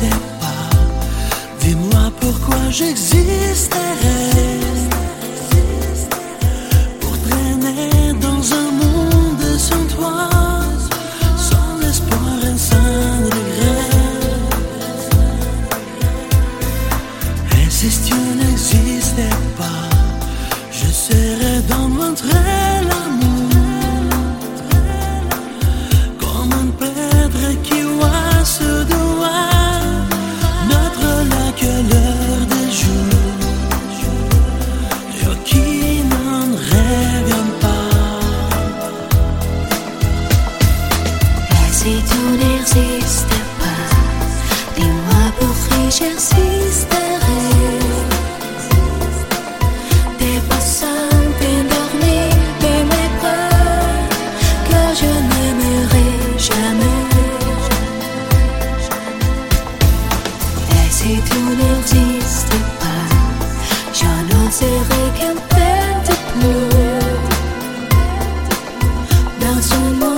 n'existais pas, dis-moi pourquoi j'existerais. Pour traîner dans un monde sans toi, sans espoir et sans regret. Et si tu n'existais pas, je serais dans mon trait l'amour, comme un prêtre qui voit ce doigt notre lac à l'heure des jours, et qui n'en revient pas. Et si tu n'existais pas, dis-moi pour qui j'existerais. Des passants endormis de mes peurs que je n'aimerai jamais. Et si tu n'existais pas, je n'oserais qu'un peu de plus dans ce monde.